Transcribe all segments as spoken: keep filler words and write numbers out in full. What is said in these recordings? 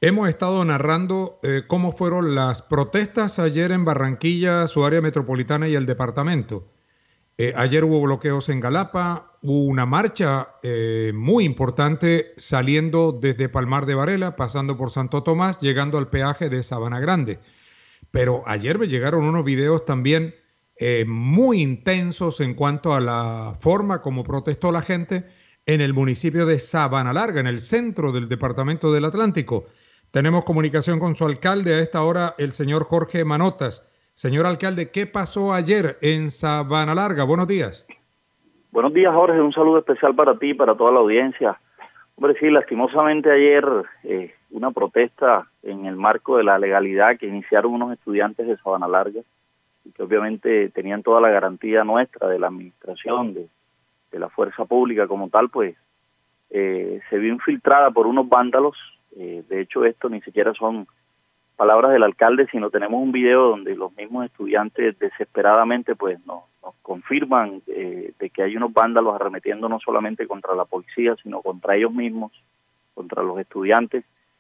Hemos estado narrando eh, cómo fueron las protestas ayer en Barranquilla, su área metropolitana y el departamento. Eh, ayer hubo bloqueos en Galapa, hubo una marcha eh, muy importante saliendo desde Palmar de Varela, pasando por Santo Tomás, llegando al peaje de Sabana Grande. Pero ayer me llegaron unos videos también eh, muy intensos en cuanto a la forma como protestó la gente en el municipio de Sabana Larga, en el centro del departamento del Atlántico. Tenemos comunicación con su alcalde a esta hora, el señor Jorge Manotas. Señor alcalde, ¿qué pasó ayer en Sabana Larga? Buenos días. Buenos días, Jorge. Un saludo especial para ti y para toda la audiencia. Hombre, sí, lastimosamente ayer eh, una protesta en el marco de la legalidad que iniciaron unos estudiantes de Sabana Larga y que obviamente tenían toda la garantía nuestra de la administración, de, de la fuerza pública como tal, pues eh, se vio infiltrada por unos vándalos. Eh, de hecho, esto ni siquiera son palabras del alcalde, sino tenemos un video donde los mismos estudiantes desesperadamente pues nos, nos confirman eh, de que hay unos vándalos arremetiendo no solamente contra la policía, sino contra ellos mismos, contra los estudiantes,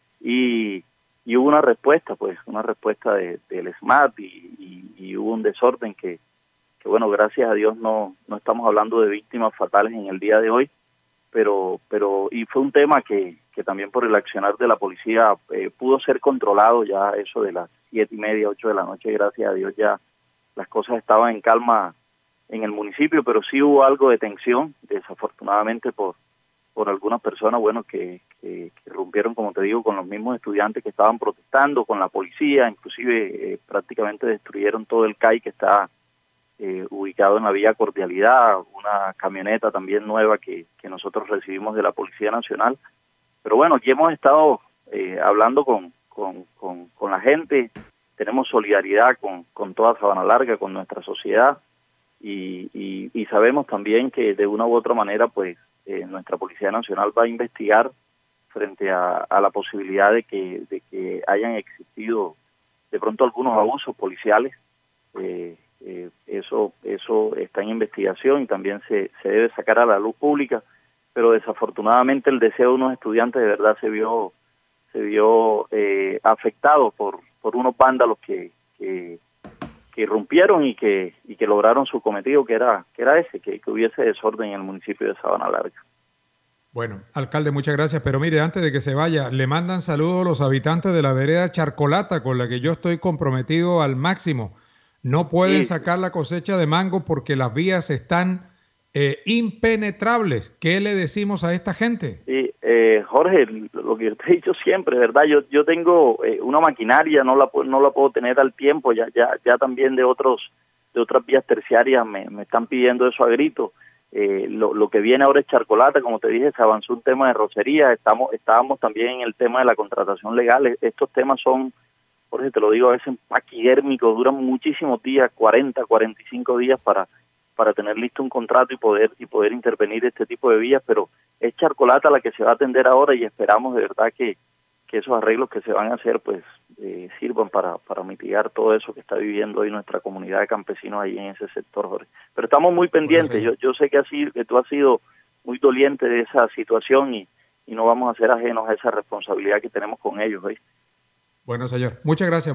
y, y hubo una respuesta, pues una respuesta de, del SMAT y, y, y hubo un desorden que, que bueno, gracias a Dios no, no estamos hablando de víctimas fatales en el día de hoy, pero pero y fue un tema que, que también por el accionar de la policía eh, pudo ser controlado ya eso de las siete y media, ocho de la noche, gracias a Dios ya las cosas estaban en calma en el municipio, pero sí hubo algo de tensión, desafortunadamente por por algunas personas, bueno, que, que, que rompieron, como te digo, con los mismos estudiantes que estaban protestando, con la policía, inclusive eh, prácticamente destruyeron todo el C A I que está Eh, ubicado en la vía Cordialidad, una camioneta también nueva que, que nosotros recibimos de la Policía Nacional. Pero bueno, aquí hemos estado eh, hablando con, con, con, con la gente, tenemos solidaridad con, con toda Sabana Larga, con nuestra sociedad, y, y, y sabemos también que de una u otra manera pues eh, nuestra Policía Nacional va a investigar frente a, a la posibilidad de que, de que hayan existido de pronto algunos abusos policiales. eh, Eh, eso eso está en investigación y también se, se debe sacar a la luz pública, pero desafortunadamente el deseo de unos estudiantes de verdad se vio se vio eh, afectado por por unos vándalos que, que que irrumpieron y que y que lograron su cometido, que era que era ese, que, que hubiese desorden en el municipio de Sabana Larga. Bueno, alcalde, muchas gracias, pero mire, antes de que se vaya, le mandan saludos los habitantes de la vereda Charcolata, con la que yo estoy comprometido al máximo. No pueden Sí, sacar la cosecha de mango porque las vías están eh, impenetrables. ¿Qué le decimos a esta gente? sí, eh, Jorge, lo que yo te he dicho siempre, ¿verdad? Yo yo tengo eh, una maquinaria, no la no la puedo tener al tiempo, ya ya ya también de otros de otras vías terciarias me, me están pidiendo eso a grito. Eh, lo, lo que viene ahora es Charcolata, como te dije, se avanzó un tema de rocería, estamos estábamos también en el tema de la contratación legal. Estos temas son, Jorge, te lo digo, a veces paquidérmicos, duran muchísimos días, cuarenta, cuarenta y cinco días para para tener listo un contrato y poder y poder intervenir este tipo de vías, pero es Charcolata la que se va a atender ahora y esperamos de verdad que, que esos arreglos que se van a hacer pues eh, sirvan para, para mitigar todo eso que está viviendo hoy nuestra comunidad de campesinos ahí en ese sector, Jorge. Pero estamos muy Bueno, pendientes, señor. yo yo sé que así que tú has sido muy doliente de esa situación y, y no vamos a ser ajenos a esa responsabilidad que tenemos con ellos hoy. Bueno, señor. Muchas gracias.